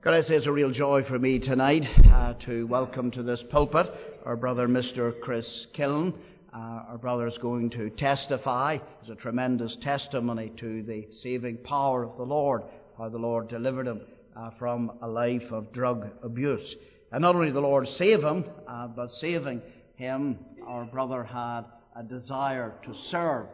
Can I say it's a real joy for me tonight to welcome to this pulpit our brother Mr. Chris Killen. Our brother is going to testify. It's a tremendous testimony to the saving power of the Lord, how the Lord delivered him from a life of drug abuse. And not only did the Lord save him, but saving him, our brother had a desire to serve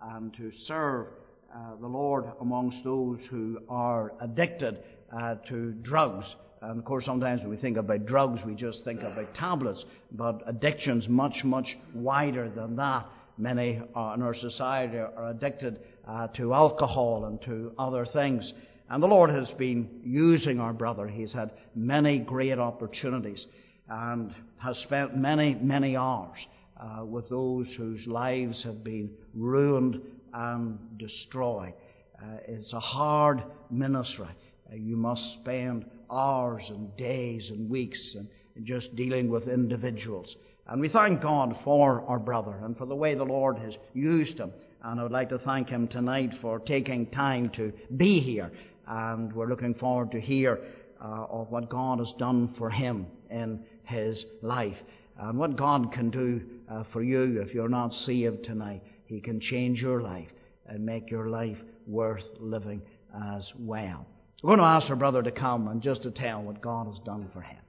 the Lord amongst those who are addicted to drugs. And of course, sometimes when we think about drugs, we just think about tablets, but addiction's much, much wider than that. Many in our society are addicted to alcohol and to other things. And the Lord has been using our brother. He's had many great opportunities and has spent many, many hours with those whose lives have been ruined and destroyed. It's a hard ministry. You must spend hours and days and weeks and just dealing with individuals. And we thank God for our brother and for the way the Lord has used him. And I would like to thank him tonight for taking time to be here. And we're looking forward to hear of what God has done for him in his life. And what God can do for you if you're not saved tonight. He can change your life and make your life worth living as well. We're going to ask our brother to come and just to tell what God has done for him.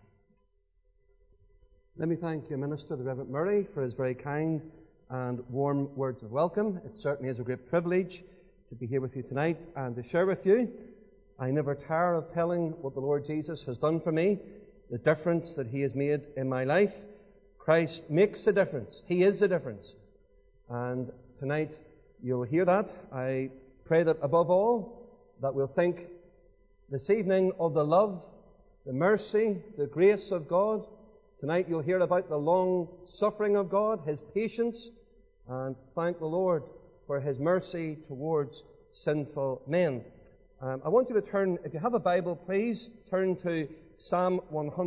Let me thank your minister, the Reverend Murray, for his very kind and warm words of welcome. It certainly is a great privilege to be here with you tonight and to share with you. I never tire of telling what the Lord Jesus has done for me, the difference that He has made in my life. Christ makes a difference. He is the difference. And tonight you'll hear that. I pray that above all that we'll think this evening of the love, the mercy, the grace of God. Tonight you'll hear about the long suffering of God, His patience, and thank the Lord for His mercy towards sinful men. I want you to turn, if you have a Bible, please, turn to Psalm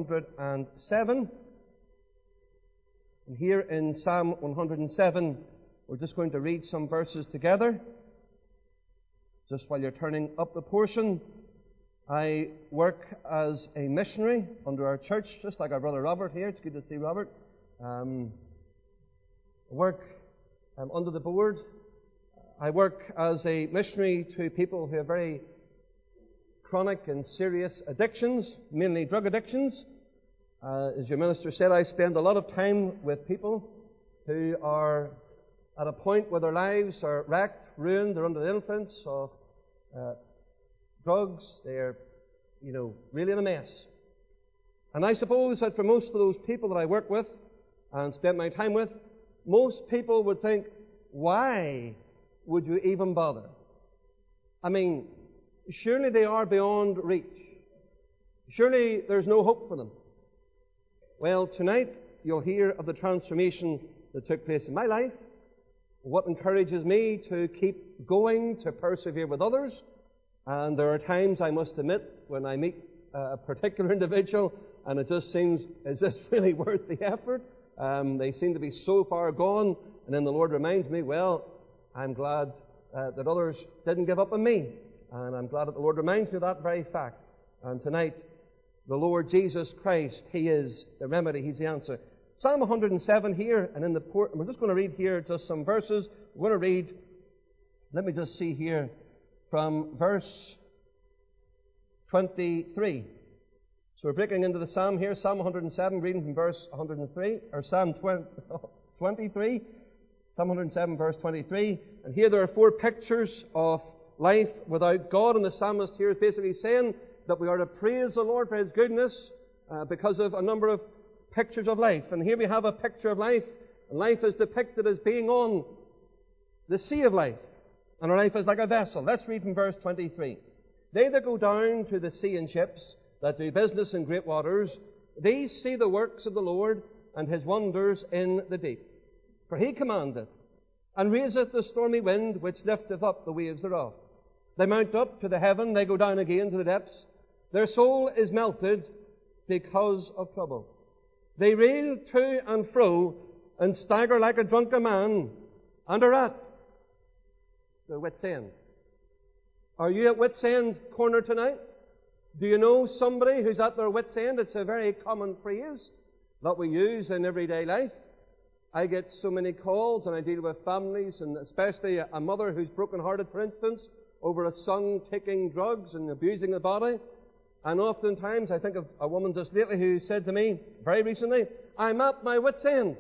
107. And here in Psalm 107, we're just going to read some verses together. Just while you're turning up the portion, I work as a missionary under our church, just like our brother Robert here. It's good to see Robert. I work under the board. I work as a missionary to people who have very chronic and serious addictions, mainly drug addictions. As your minister said, I spend a lot of time with people who are at a point where their lives are wrecked, ruined, they're under the influence of drugs, they're, really in a mess. And I suppose that for most of those people that I work with and spend my time with, most people would think, why would you even bother? I mean, surely they are beyond reach. Surely there's no hope for them. Well, tonight you'll hear of the transformation that took place in my life, what encourages me to keep going, to persevere with others. And there are times, I must admit, when I meet a particular individual and it just seems, is this really worth the effort? They seem to be so far gone, and then the Lord reminds me, well, I'm glad that others didn't give up on me. And I'm glad that the Lord reminds me of that very fact. And tonight, the Lord Jesus Christ, He is the remedy, He's the answer. Psalm 107 here, and we're just going to read here just some verses. We're going to read, let me just see here, from verse 23. So we're breaking into the Psalm here, Psalm 107, reading from verse 103, or Psalm 23, Psalm 107, verse 23. And here there are four pictures of life without God, and the psalmist here is basically saying that we are to praise the Lord for His goodness because of a number of pictures of life. And here we have a picture of life, and life is depicted as being on the sea of life. And our life is like a vessel. Let's read from verse 23. They that go down to the sea in ships, that do business in great waters, these see the works of the Lord and His wonders in the deep. For He commandeth, and raiseth the stormy wind, which lifteth up the waves thereof. They mount up to the heaven, they go down again to the depths. Their soul is melted because of trouble. They reel to and fro, and stagger like a drunken man, and are at their wits' end. Are you at wits' end corner tonight? Do you know somebody who's at their wit's end? It's a very common phrase that we use in everyday life. I get so many calls and I deal with families, and especially a mother who's broken-hearted, for instance, over a son taking drugs and abusing the body. And oftentimes I think of a woman just lately who said to me very recently, I'm at my wit's end.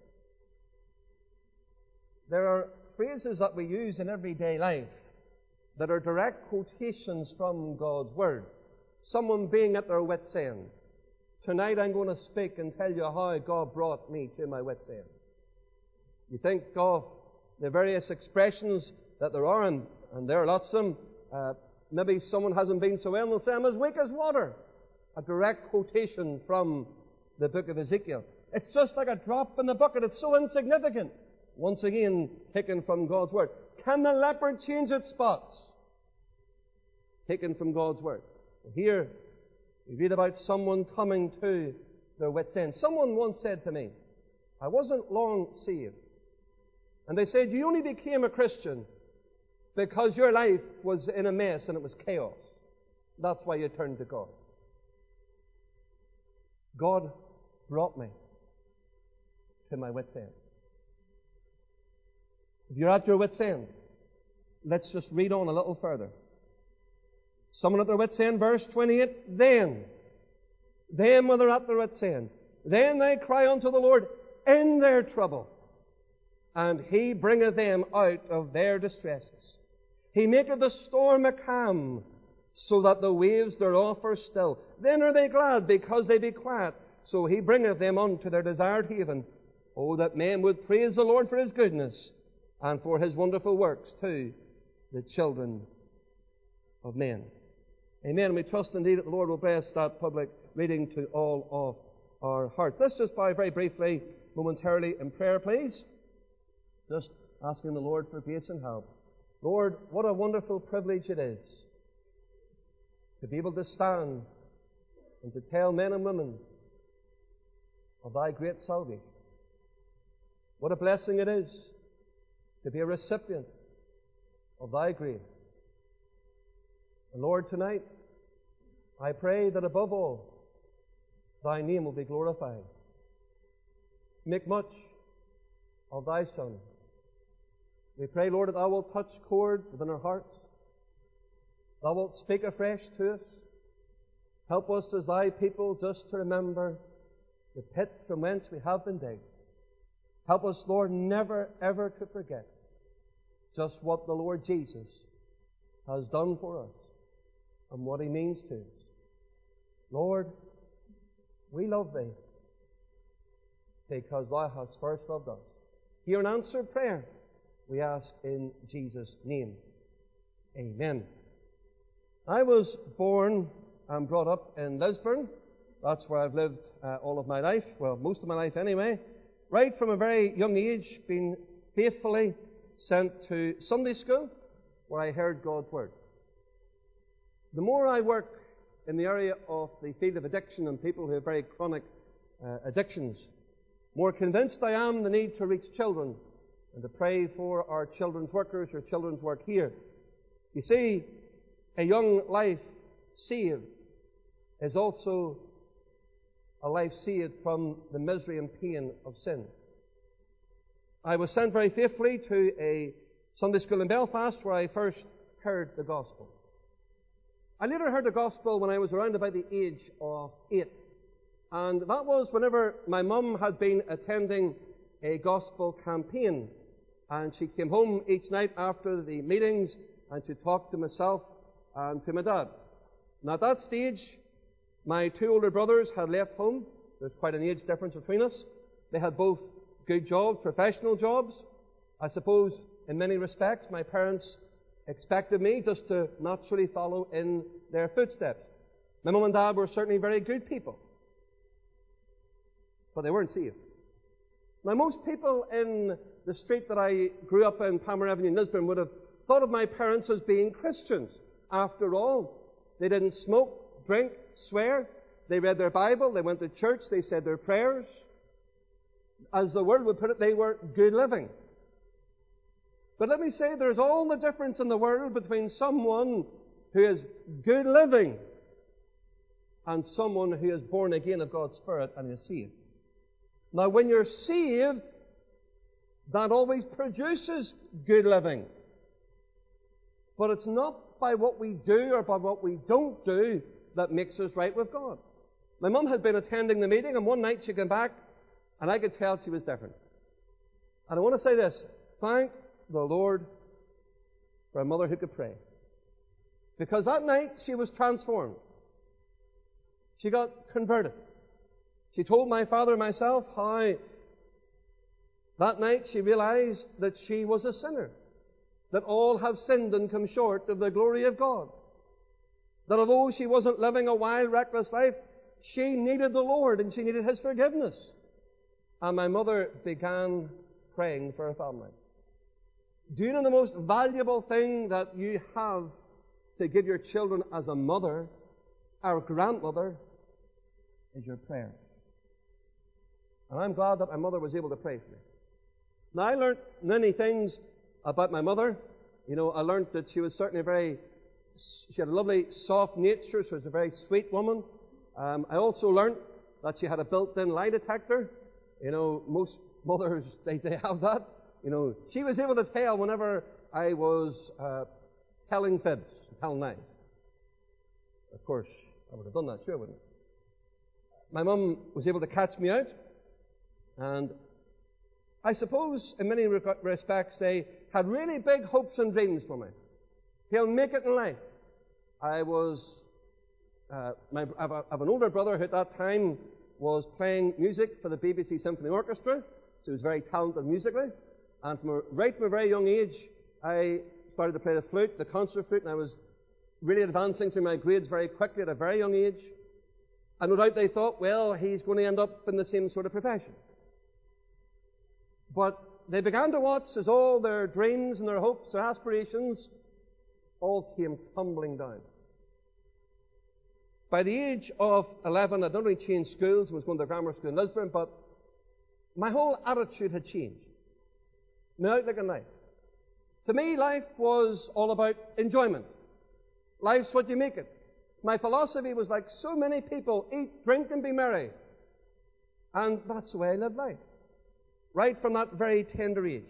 There are phrases that we use in everyday life that are direct quotations from God's Word. Someone being at their wit's end. Tonight I'm going to speak and tell you how God brought me to my wit's end. You think of the various expressions that there are, and there are lots of them. Maybe someone hasn't been so well, and they'll say, I'm as weak as water. A direct quotation from the book of Ezekiel. It's just like a drop in the bucket. It's so insignificant. Once again, taken from God's Word. Can the leopard change its spots? Taken from God's Word. Here, we read about someone coming to their wit's end. Someone once said to me, I wasn't long saved. And they said, you only became a Christian because your life was in a mess and it was chaos. That's why you turned to God. God brought me to my wit's end. If you're at your wit's end, let's just read on a little further. Someone at their wit's end, verse 28, then when they're at their wit's end, then they cry unto the Lord in their trouble, and He bringeth them out of their distresses. He maketh the storm a calm, so that the waves thereof are still. Then are they glad, because they be quiet. So He bringeth them unto their desired haven. Oh, that men would praise the Lord for His goodness, and for His wonderful works to the children of men. Amen. And we trust indeed that the Lord will bless that public reading to all of our hearts. Let's just bow very briefly, momentarily in prayer, please. Just asking the Lord for grace and help. Lord, what a wonderful privilege it is to be able to stand and to tell men and women of Thy great salvation. What a blessing it is to be a recipient of Thy grace. And Lord, tonight, I pray that above all, Thy name will be glorified. Make much of Thy Son. We pray, Lord, that Thou wilt touch chords within our hearts. Thou wilt speak afresh to us. Help us as Thy people just to remember the pit from whence we have been digged. Help us, Lord, never ever to forget just what the Lord Jesus has done for us and what He means to us. Lord, we love Thee because Thou hast first loved us. Hear and answer prayer, we ask in Jesus' name. Amen. I was born and brought up in Lisburn. That's where I've lived all of my life, well, most of my life anyway. Right from a very young age, been faithfully sent to Sunday school, where I heard God's Word. The more I work in the area of the field of addiction and people who have very chronic addictions, more convinced I am the need to reach children and to pray for our children's workers, or children's work here. You see, a young life saved is also a life saved from the misery and pain of sin. I was sent very faithfully to a Sunday school in Belfast where I first heard the gospel. I later heard the gospel when I was around about the age of 8. And that was whenever my mum had been attending a gospel campaign. And she came home each night after the meetings and she talked to myself and to my dad. And at that stage, my 2 older brothers had left home. There's quite an age difference between us. They had both good jobs, professional jobs. I suppose, in many respects, my parents expected me just to naturally follow in their footsteps. My mum and dad were certainly very good people, but they weren't saved. Now, most people in the street that I grew up in, Palmer Avenue in Lisburn, would have thought of my parents as being Christians. After all, they didn't smoke, drink, swear. They read their Bible, they went to church, they said their prayers. As the world would put it, they were good living. But let me say, there's all the difference in the world between someone who is good living and someone who is born again of God's Spirit and is saved. Now, when you're saved, that always produces good living. But it's not by what we do or by what we don't do that makes us right with God. My mum had been attending the meeting, and one night she came back, and I could tell she was different. And I want to say this: thank the Lord for a mother who could pray. Because that night she was transformed. She got converted. She told my father and myself how that night she realized that she was a sinner, that all have sinned and come short of the glory of God, that although she wasn't living a wild, reckless life, she needed the Lord and she needed His forgiveness. And my mother began praying for her family. Do you know the most valuable thing that you have to give your children as a mother, our grandmother, is your prayer? And I'm glad that my mother was able to pray for me. Now, I learned many things about my mother. You know, I learned that she was certainly she had a lovely, soft nature. She was a very sweet woman. I also learned that she had a built-in lie detector. You know, most mothers, they have that. You know, she was able to tell whenever I was telling fibs, telling lies. Of course, I would have done that, sure, wouldn't I? My mum was able to catch me out, and I suppose, in many respects, they had really big hopes and dreams for me. He'll make it in life. I have an older brother who at that time was playing music for the BBC Symphony Orchestra, so he was very talented musically. And right from a very young age, I started to play the flute, the concert flute, and I was really advancing through my grades very quickly at a very young age. And no doubt they thought, well, he's going to end up in the same sort of profession. But they began to watch as all their dreams and their hopes, their aspirations, all came tumbling down. By the age of 11, I'd not only changed schools, I was going to grammar school in Lisbon, but my whole attitude had changed. My outlook on life. To me, life was all about enjoyment. Life's what you make it. My philosophy was like so many people: eat, drink, and be merry. And that's the way I lived life. Right from that very tender age.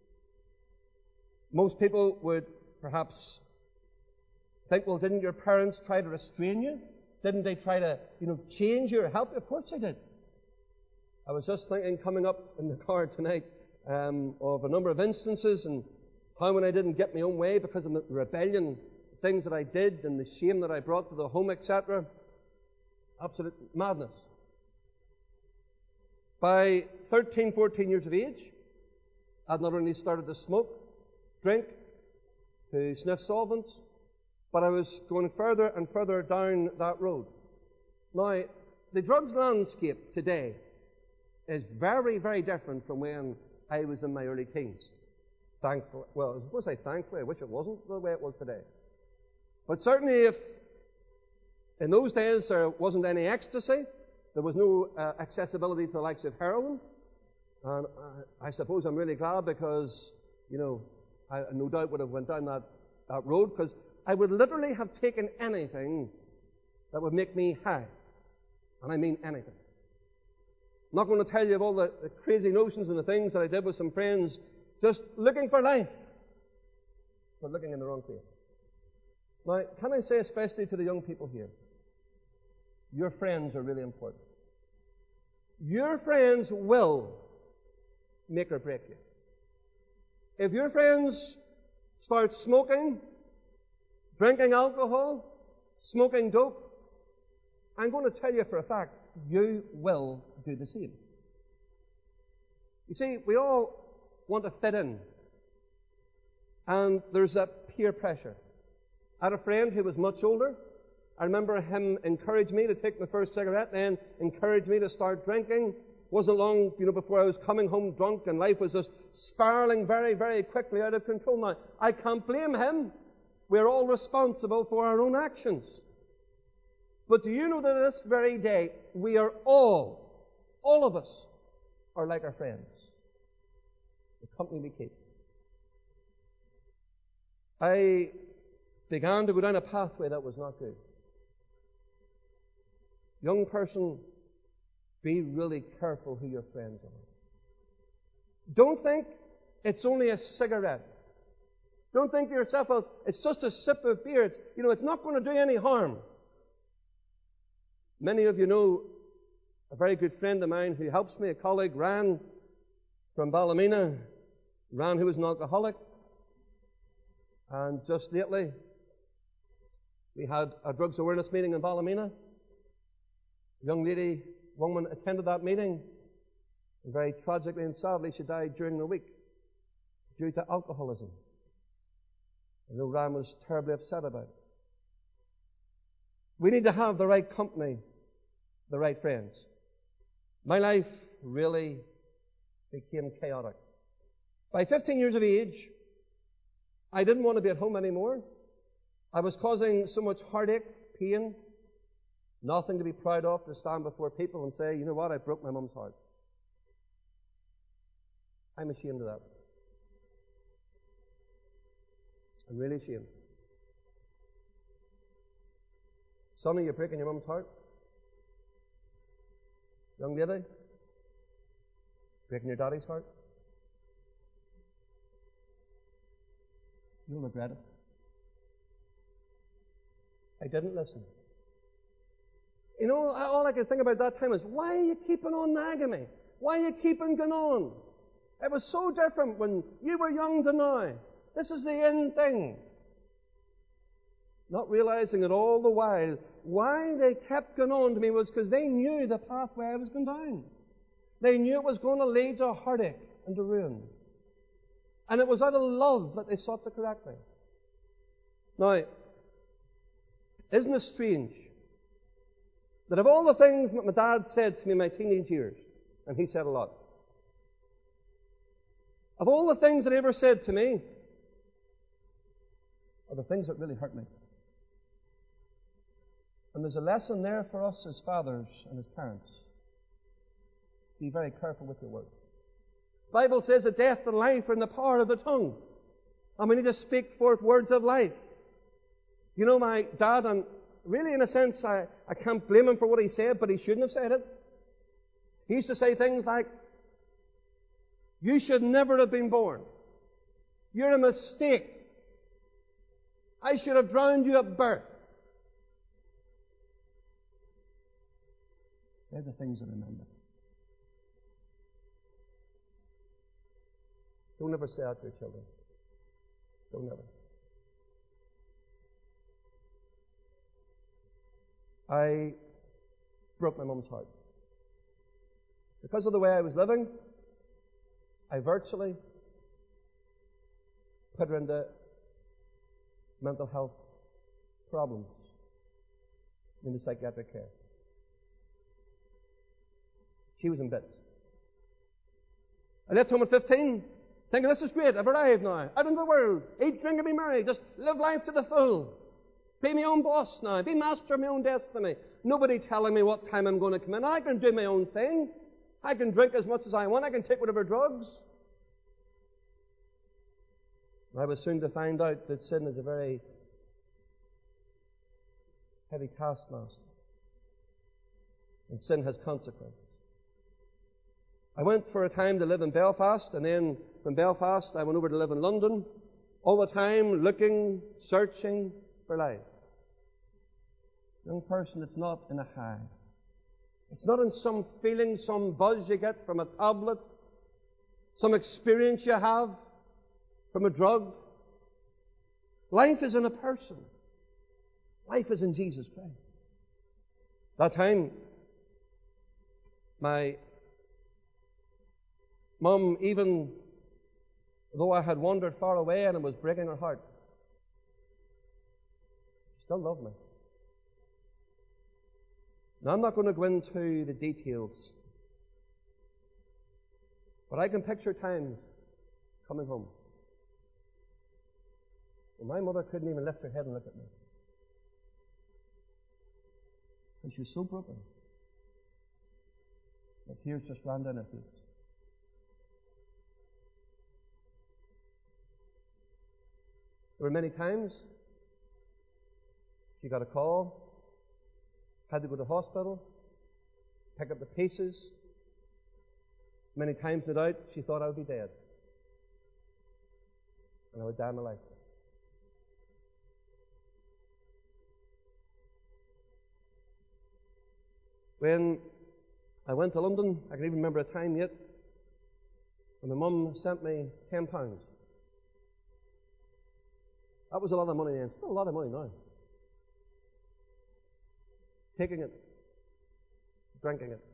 Most people would perhaps think, well, didn't your parents try to restrain you? Didn't they try to, change you or help you? Of course they did. I was just thinking, coming up in the car tonight, of a number of instances and how when I didn't get my own way because of the rebellion, things that I did and the shame that I brought to the home, etc. Absolute madness. By 13, 14 years of age, I'd not only started to smoke, drink, to sniff solvents, but I was going further and further down that road. Now, the drugs landscape today is very, very different from when I was in my early teens. Thankfully, well, I was supposed to say thankfully, I wish it wasn't the way it was today. But certainly if in those days there wasn't any ecstasy, there was no accessibility to the likes of heroin, and I suppose I'm really glad because, I no doubt would have went down that road, because I would literally have taken anything that would make me high. And I mean anything. I'm not going to tell you of all the crazy notions and the things that I did with some friends just looking for life, but looking in the wrong place. Now, can I say especially to the young people here, your friends are really important. Your friends will make or break you. If your friends start smoking, drinking alcohol, smoking dope, I'm going to tell you for a fact, you will do the same. You see, we all want to fit in. And there's that peer pressure. I had a friend who was much older. I remember him encourage me to take my first cigarette, then encourage me to start drinking. Wasn't long, before I was coming home drunk, and life was just spiraling very, very quickly out of control. Now, I can't blame him. We're all responsible for our own actions. But do you know that this very day, we are all of us, are like our friends. The company we keep. I began to go down a pathway that was not good. Young person, be really careful who your friends are. Don't think it's only a cigarette. Don't think to yourself, well, it's just a sip of beer. It's not going to do any harm. Many of you know a very good friend of mine who helps me, a colleague, Ran, from Ballymena. Ran, who was an alcoholic. And just lately, we had a drugs awareness meeting in Ballymena. A young lady, woman, attended that meeting. And very tragically and sadly, she died during the week due to alcoholism. I know Ram was terribly upset about it. We need to have the right company, the right friends. My life really became chaotic. By 15 years of age, I didn't want to be at home anymore. I was causing so much heartache, pain, nothing to be proud of, to stand before people and say, you know what, I broke my mum's heart. I'm ashamed of that. I'm really ashamed. Son, are you breaking your mum's heart? Young lady, breaking your daddy's heart? You'll regret it. I didn't listen. All I could think about that time is, why are you keeping on nagging me? Why are you keeping going on? It was so different when you were young to now. This is the end thing. Not realizing that all the while, why they kept going on to me was because they knew the pathway I was going down. They knew it was going to lead to heartache and to ruin. And it was out of love that they sought to correct me. Now, isn't it strange that of all the things that my dad said to me in my teenage years, and he said a lot, of all the things that he ever said to me, are the things that really hurt me. And there's a lesson there for us as fathers and as parents. Be very careful with your words. The Bible says that death and life are in the power of the tongue. And we need to speak forth words of life. My dad, and really in a sense, I can't blame him for what he said, but he shouldn't have said it. He used to say things like, you should never have been born. You're a mistake. I should have drowned you at birth. They're the things I remember. Don't ever say that to your children. Don't ever. I broke my mum's heart. Because of the way I was living, I virtually put her into mental health problems, into psychiatric care. She was in bits. I left home at 15, thinking this is great, I've arrived now, out into the world, eat, drink and be merry, just live life to the full. Be my own boss now, be master of my own destiny. Nobody telling me what time I'm going to come in. I can do my own thing. I can drink as much as I want. I can take whatever drugs. I was soon to find out that sin is a very heavy taskmaster. And sin has consequences. I went for a time to live in Belfast, and then from Belfast I went over to live in London, all the time looking, searching for life. Young person, it's not in a high. It's not in some feeling, some buzz you get from a tablet, some experience you have from a drug. Life is in a person. Life is in Jesus Christ. That time, my mum, even though I had wandered far away and it was breaking her heart, she still loved me. Now, I'm not going to go into the details, but I can picture times coming home when my mother couldn't even lift her head and look at me. And she was so broken. The tears just ran down her face. There were many times she got a call Had to go to hospital, pick up the pieces. Many times, no doubt, she thought I would be dead. And I would die my life. When I went to London, I can even remember a time yet, when my mum sent me £10. That was a lot of money then. Still a lot of money now. Taking it, drinking it.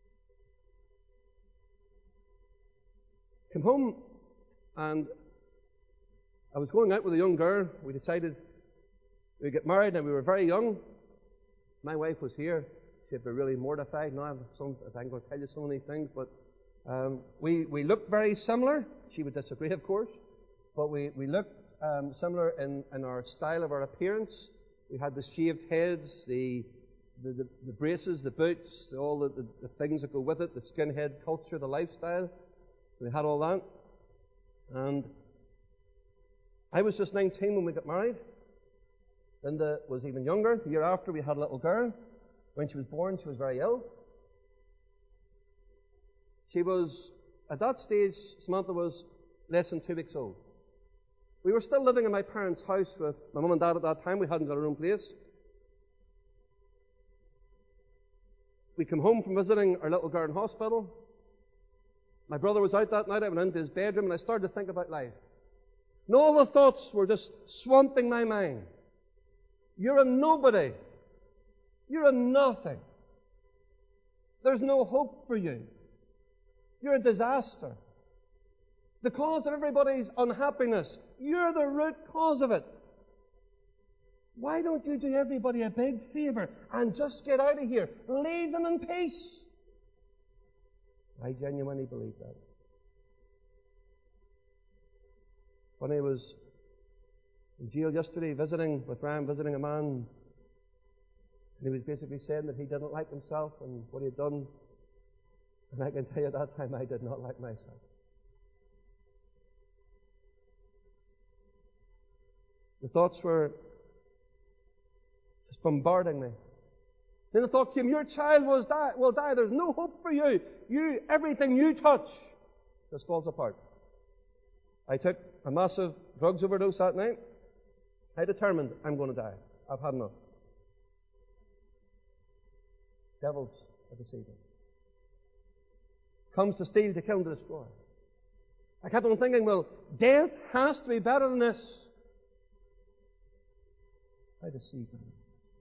Came home, and I was going out with a young girl. We decided we'd get married, and we were very young. My wife was here. She'd be really mortified. Now I'm going to tell you some of these things, but we looked very similar. She would disagree, of course, but we looked similar in our style of our appearance. We had the shaved heads, the braces, the boots, all the things that go with it, the skinhead culture, the lifestyle. We had all that. And I was just 19 when we got married. Linda was even younger. The year after, we had a little girl. When she was born, she was very ill. She was, at that stage, Samantha was less than 2 weeks old. We were still living in my parents' house with my mum and dad at that time. We hadn't got our own place. We came home from visiting our little girl in hospital. My brother was out that night. I went into his bedroom and I started to think about life. And all the thoughts were just swamping my mind. You're a nobody. You're a nothing. There's no hope for you. You're a disaster. The cause of everybody's unhappiness. You're the root cause of it. Why don't you do everybody a big favor and just get out of here? Leave them in peace. I genuinely believe that. When I was in jail yesterday visiting a man, and he was basically saying that he didn't like himself and what he had done. And I can tell you at that time I did not like myself. The thoughts were just bombarding me. Then the thought came, your child will die. There's no hope for you. Everything you touch just falls apart. I took a massive drugs overdose that night. I determined I'm going to die. I've had enough. Devils are deceiving. Comes to steal, to kill, and to destroy. I kept on thinking, well, death has to be better than this. I deceived them.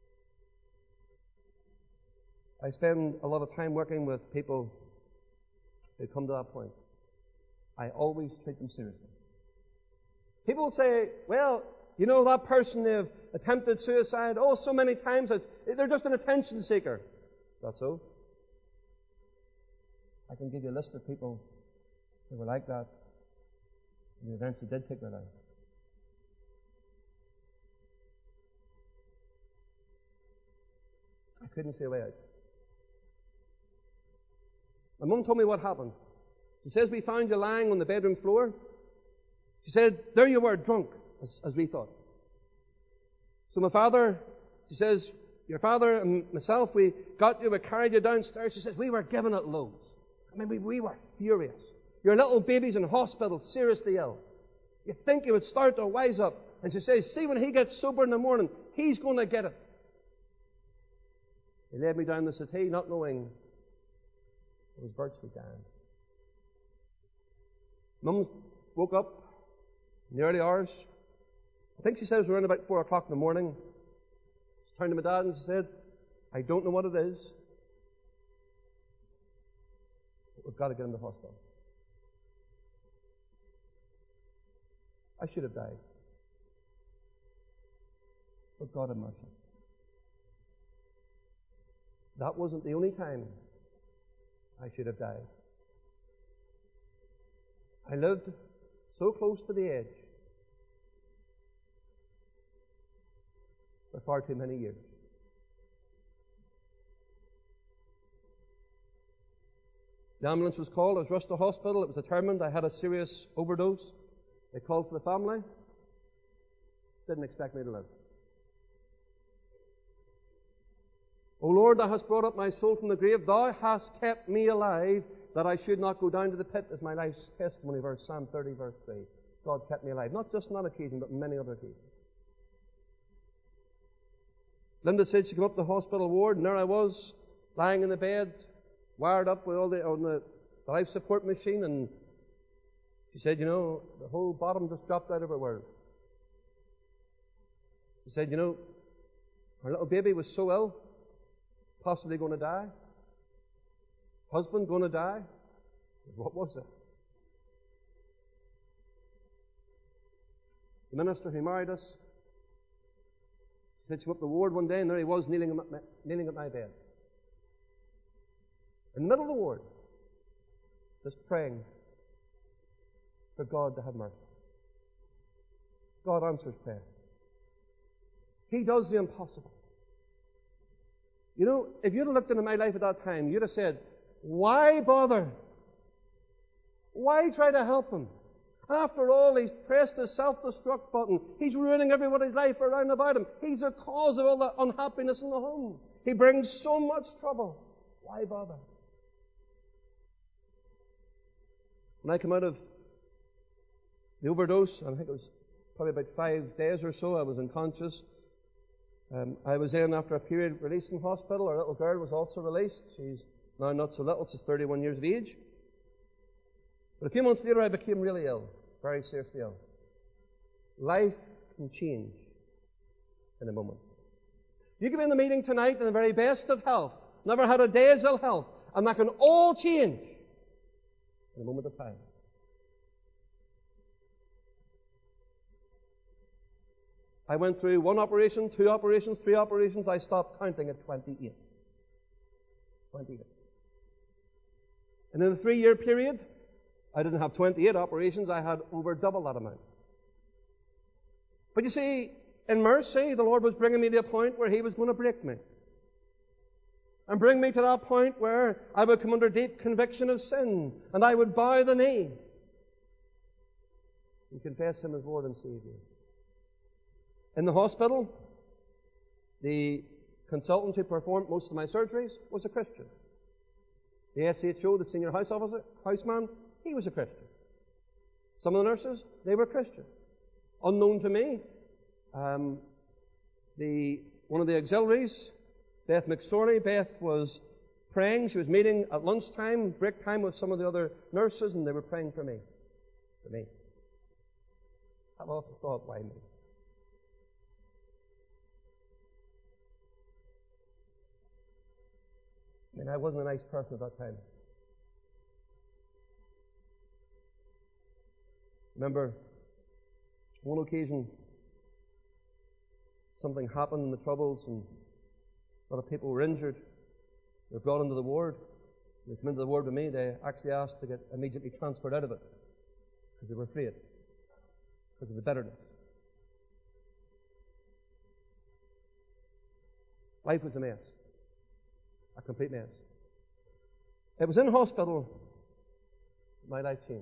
I spend a lot of time working with people who come to that point. I always treat them seriously. People say, well, you know that person, they've attempted suicide, so many times, they're just an attention seeker. Is that so? I can give you a list of people who were like that and eventually did take their life. I couldn't see a way out. My mum told me what happened. She says, we found you lying on the bedroom floor. She said, there you were, drunk, as we thought. So my father, she says, your father and myself, we got you, we carried you downstairs. She says, we were giving it loads. I mean, we were furious. Your little baby's in hospital, seriously ill. You think he would start to wise up. And she says, see, when he gets sober in the morning, he's going to get it. He led me down the settee, not knowing I was virtually dying. Mum woke up in the early hours. I think she said it was around about 4 o'clock in the morning. She turned to my dad and she said, I don't know what it is, but we've got to get him to hospital. I should have died. But God have mercy. That wasn't the only time I should have died. I lived so close to the edge for far too many years. The ambulance was called. I was rushed to hospital. It was determined I had a serious overdose. They called for the family. Didn't expect me to live. O Lord, thou hast brought up my soul from the grave. Thou hast kept me alive, that I should not go down to the pit, is my life's testimony, verse Psalm 30, verse 3. God kept me alive. Not just on that occasion, but many other occasions. Linda said she came up to the hospital ward, and there I was, lying in the bed, wired up with on the life support machine, and she said, the whole bottom just dropped out of her world. She said, our little baby was so ill, possibly going to die. Husband going to die. What was it? The minister who married us, she said she went up the ward one day, and there he was kneeling at my bed. In the middle of the ward, just praying for God to have mercy. God answers prayer. He does the impossible. If you'd have looked into my life at that time, you'd have said, why bother? Why try to help him? After all, he's pressed the self-destruct button. He's ruining everybody's life around about him. He's the cause of all the unhappiness in the home. He brings so much trouble. Why bother? When I came out of the overdose, I think it was probably about 5 days or so, I was unconscious. I was in after a period released from hospital. Our little girl was also released. She's now not so little, she's 31 years of age. But a few months later I became really ill, very seriously ill. Life can change in a moment. You can be in the meeting tonight in the very best of health, never had a day's ill health, and that can all change in a moment of time. I went through 1 operation, 2 operations, 3 operations. I stopped counting at 28. 28. And in a 3-year period, I didn't have 28 operations. I had over double that amount. But you see, in mercy, the Lord was bringing me to a point where He was going to break me. And bring me to that point where I would come under deep conviction of sin, and I would bow the knee and confess Him as Lord and Savior. In the hospital, the consultant who performed most of my surgeries was a Christian. The SHO, the senior houseman, he was a Christian. Some of the nurses, they were Christian. Unknown to me, one of the auxiliaries, Beth McSorley, Beth was praying. She was meeting at lunchtime, break time, with some of the other nurses, and they were praying for me. For me. I've often thought, why me? I wasn't a nice person at that time. Remember, one occasion, something happened in the Troubles, and a lot of people were injured. They were brought into the ward. They came into the ward with me. They actually asked to get immediately transferred out of it because they were afraid, because of the bitterness. Life was a mess. A complete mess. It was in hospital my life changed.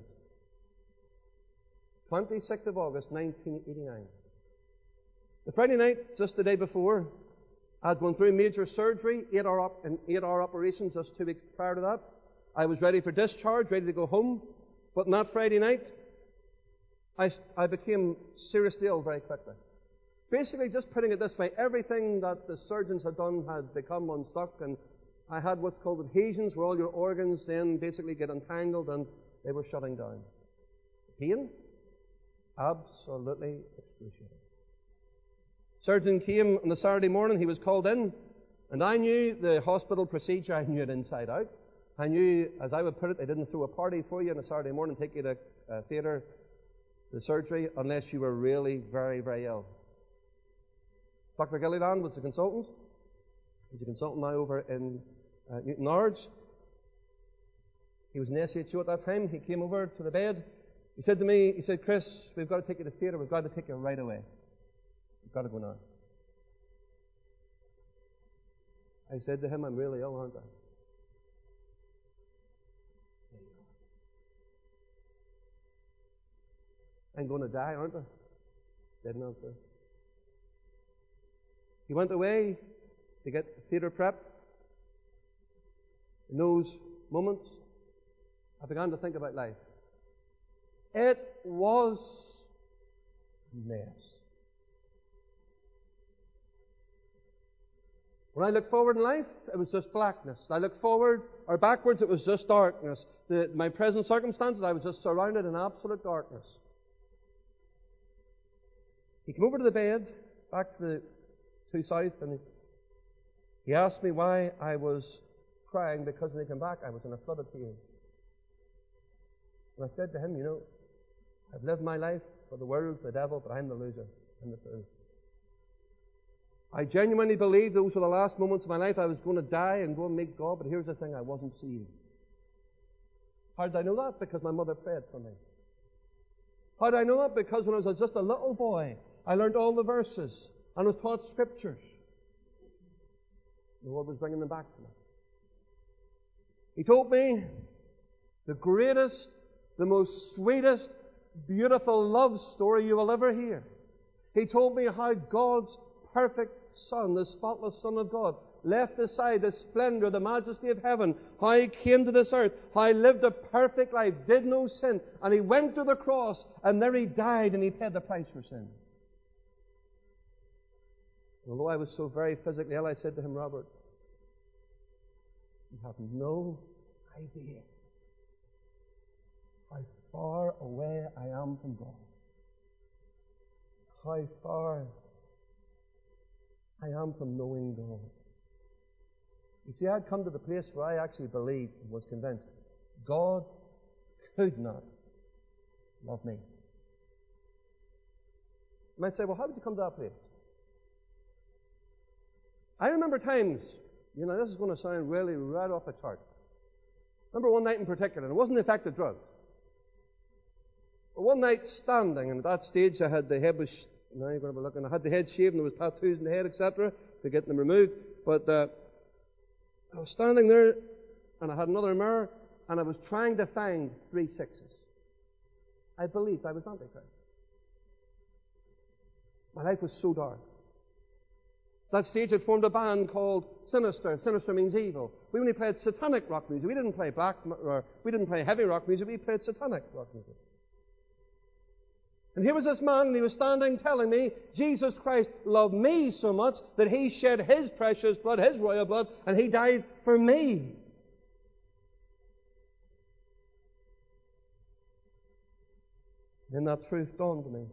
26th of August, 1989. The Friday night, just the day before, I'd gone through major surgery, 8-hour operations just 2 weeks prior to that. I was ready for discharge, ready to go home. But on that Friday night, I became seriously ill very quickly. Basically, just putting it this way, everything that the surgeons had done had become unstuck, and I had what's called adhesions, where all your organs then basically get entangled and they were shutting down. Pain? Absolutely excruciating. Surgeon came on the Saturday morning, he was called in, and I knew the hospital procedure, I knew it inside out. I knew, as I would put it, they didn't throw a party for you on a Saturday morning, take you to a theatre, the surgery, unless you were really very, very ill. Dr. Gilliland was the consultant. He's a consultant now over in Newton Nards. He was in SHO at that time. He came over to the bed. He said to me, Chris, we've got to take you to theatre. We've got to take you right away. We've got to go now. I said to him, I'm really ill, aren't I? I'm going to die, aren't I? Didn't answer. He went away to get theatre prep. In those moments, I began to think about life. It was a mess. When I looked forward in life, it was just blackness. I looked forward or backwards, it was just darkness. My present circumstances, I was just surrounded in absolute darkness. He came over to the bed, back to south, and he asked me why I was crying, because when he came back, I was in a flood of tears. And I said to him, I've lived my life for the world, the devil, but I'm the loser. I'm the fool. I genuinely believed those were the last moments of my life. I was going to die and go and meet God, but here's the thing, I wasn't saved. How did I know that? Because my mother prayed for me. How did I know that? Because when I was just a little boy, I learned all the verses and was taught scriptures. The Lord was bringing them back to me. He told me the greatest, the most sweetest, beautiful love story you will ever hear. He told me how God's perfect Son, the spotless Son of God, left aside the splendor, the majesty of heaven, how He came to this earth, how He lived a perfect life, did no sin, and He went to the cross, and there He died, and He paid the price for sin. Although I was so very physically ill, I said to him, Robert, you have no idea how far away I am from God. How far I am from knowing God. You see, I'd come to the place where I actually believed and was convinced God could not love me. You might say, well, how did you come to that place? I remember times, this is going to sound really right off the chart. I remember one night in particular, and it wasn't the effect of drugs. But one night standing, and at that stage I had the head was, now you're going to be looking, I had the head shaved and there was tattoos in the head, etc., to get them removed. But I was standing there, and I had another mirror, and I was trying to find 3 sixes. I believed I was Antichrist. My life was so dark. At that stage, I'd formed a band called Sinister. Sinister means evil. We only played satanic rock music. We didn't play we didn't play heavy rock music. We played satanic rock music. And here was this man, and he was standing telling me Jesus Christ loved me so much that He shed His precious blood, His royal blood, and He died for me. Then that truth dawned on me,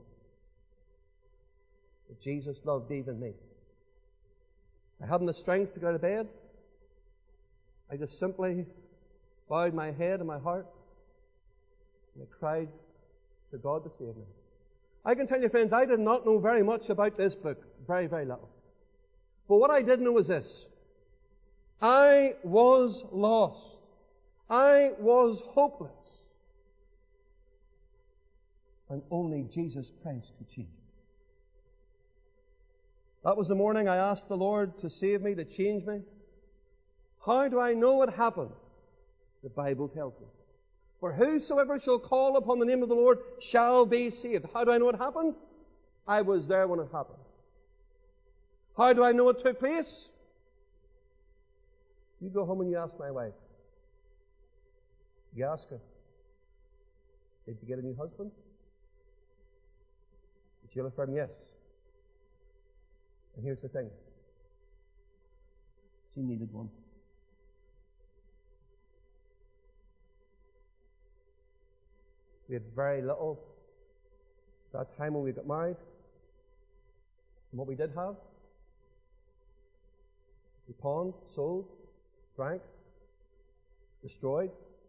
that Jesus loved even me. I hadn't the strength to get out of bed. I just simply bowed my head and my heart, and I cried to God to save me. I can tell you, friends, I did not know very much about this book. Very, very little. But what I did know was this. I was lost. I was hopeless. And only Jesus Christ could change me. That was the morning I asked the Lord to save me, to change me. How do I know what happened? The Bible tells us. For whosoever shall call upon the name of the Lord shall be saved. How do I know it happened? I was there when it happened. How do I know it took place? You go home and you ask my wife. You ask her, did you get a new husband? And she'll affirm yes. And here's the thing. She needed one. We had very little at that time when we got married. And what we did have, we pawned, sold, drank, destroyed.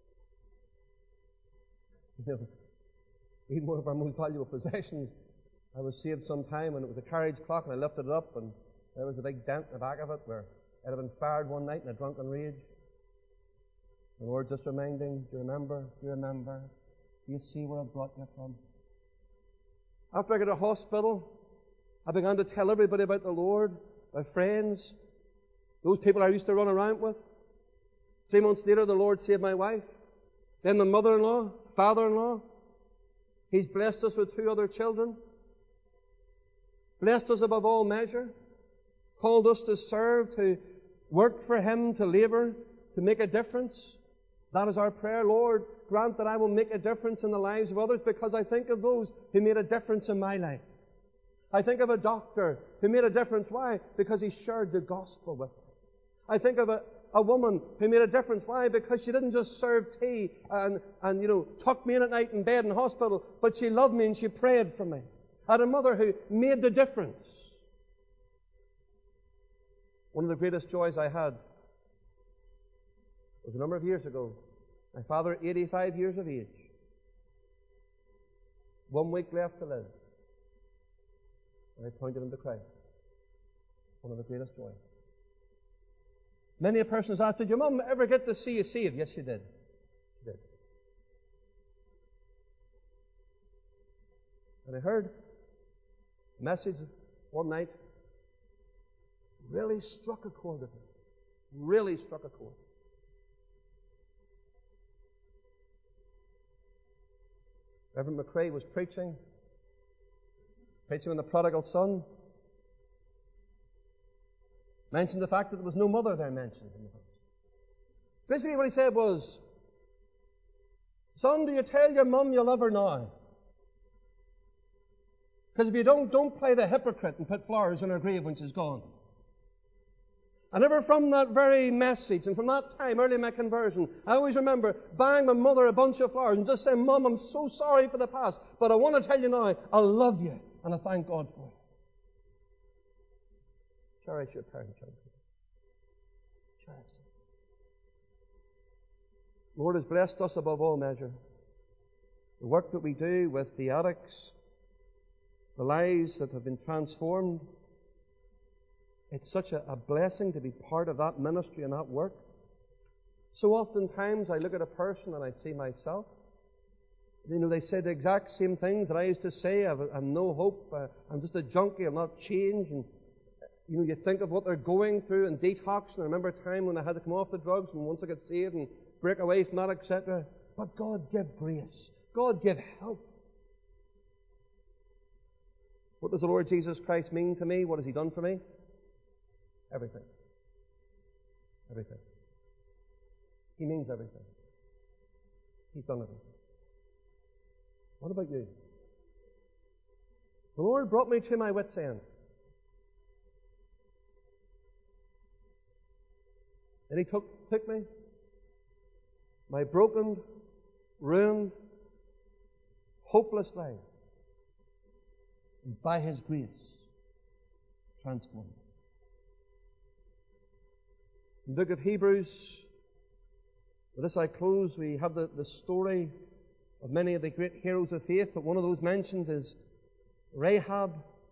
Even one of our most valuable possessions, I was saved some time, and it was a carriage clock, and I lifted it up, and there was a big dent in the back of it where it had been fired one night in a drunken rage. The Lord just reminding, do you remember? Do you remember? Do you see where I brought you from? After I got to hospital, I began to tell everybody about the Lord, my friends, those people I used to run around with. 3 months later, the Lord saved my wife. Then the mother-in-law, father-in-law. He's blessed us with 2 other children. Blessed us above all measure. called us to serve, to work for Him, to labour, to make a difference. That is our prayer. Lord, grant that I will make a difference in the lives of others, because I think of those who made a difference in my life. I think of a doctor who made a difference. Why? Because he shared the gospel with me. I think of a woman who made a difference. Why? Because she didn't just serve tea and tuck me in at night in bed in hospital, but she loved me and she prayed for me. I had a mother who made the difference. One of the greatest joys I had was a number of years ago. My father, 85 years of age. 1 week left to live. And I pointed him to Christ. One of the greatest joys. Many a person has asked, did your mum ever get to see you saved? Yes, she did. She did. And I heard a message one night. Really struck a chord with me. Really struck a chord. Reverend McRae was preaching on the prodigal son. Mentioned the fact that there was no mother there mentioned in the verse. Basically what he said was, son, do you tell your mum you love her now? Because if you don't play the hypocrite and put flowers on her grave when she's gone. And ever from that very message and from that time, early in my conversion, I always remember buying my mother a bunch of flowers and just saying, Mum, I'm so sorry for the past, but I want to tell you now, I love you and I thank God for it. Cherish your parents, children. Cherish them. The Lord has blessed us above all measure. The work that we do with the addicts, the lives that have been transformed, it's such a blessing to be part of that ministry and that work. So oftentimes I look at a person and I see myself. They say the exact same things that I used to say. I've no hope. I'm just a junkie. I'll not change. And you think of what they're going through and detox. And I remember a time when I had to come off the drugs and once I got saved and break away from that, etc. But God give grace. God give help. What does the Lord Jesus Christ mean to me? What has He done for me? Everything. Everything. He means everything. He's done everything. What about you? The Lord brought me to my wit's end. And He took me, my broken, ruined, hopeless life, and by His grace, transformed. In the book of Hebrews, with this I close, we have the story of many of the great heroes of faith, but one of those mentioned is Rahab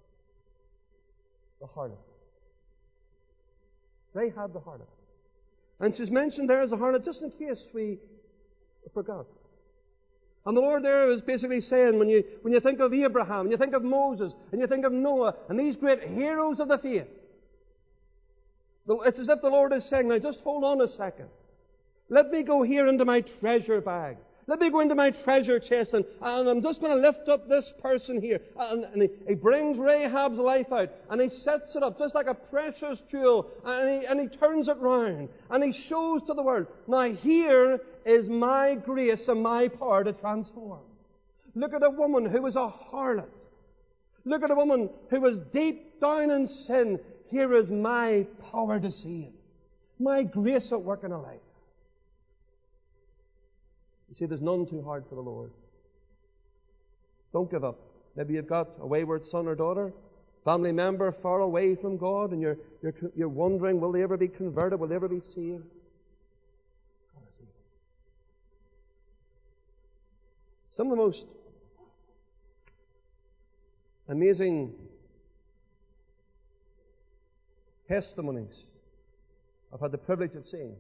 the harlot. Rahab the harlot. And she's mentioned there as a harlot just in case we forgot. And the Lord there is basically saying, when you think of Abraham, and you think of Moses, and you think of Noah, and these great heroes of the faith, it's as if the Lord is saying, now just hold on a second. Let me go here into my treasure bag. Let me go into my treasure chest and I'm just going to lift up this person here. And he brings Rahab's life out and he sets it up just like a precious jewel and he turns it round and he shows to the world, now here is my grace and my power to transform. Look at a woman who was a harlot. Look at a woman who was deep down in sin. Here is my power to save. My grace at work in a life. You see, there's none too hard for the Lord. Don't give up. Maybe you've got a wayward son or daughter, family member far away from God, and you're wondering, will they ever be converted? Will they ever be saved? Some of the most amazing testimonies I've had the privilege of seeing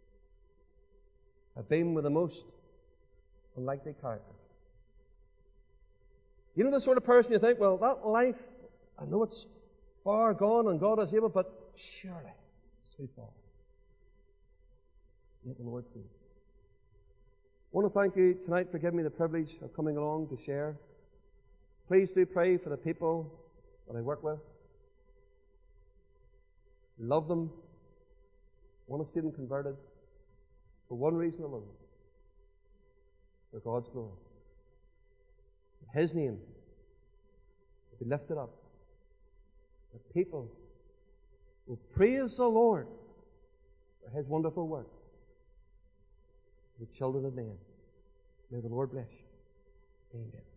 have been with the most unlikely characters. You know the sort of person you think, well, that life, I know it's far gone and God is able, but surely it's too far. Yet the Lord sees. I want to thank you tonight for giving me the privilege of coming along to share. Please do pray for the people that I work with. love them, want to see them converted for one reason alone: for God's glory. His name will be lifted up. That people will praise the Lord for His wonderful work. The children of men. May the Lord bless you. Amen.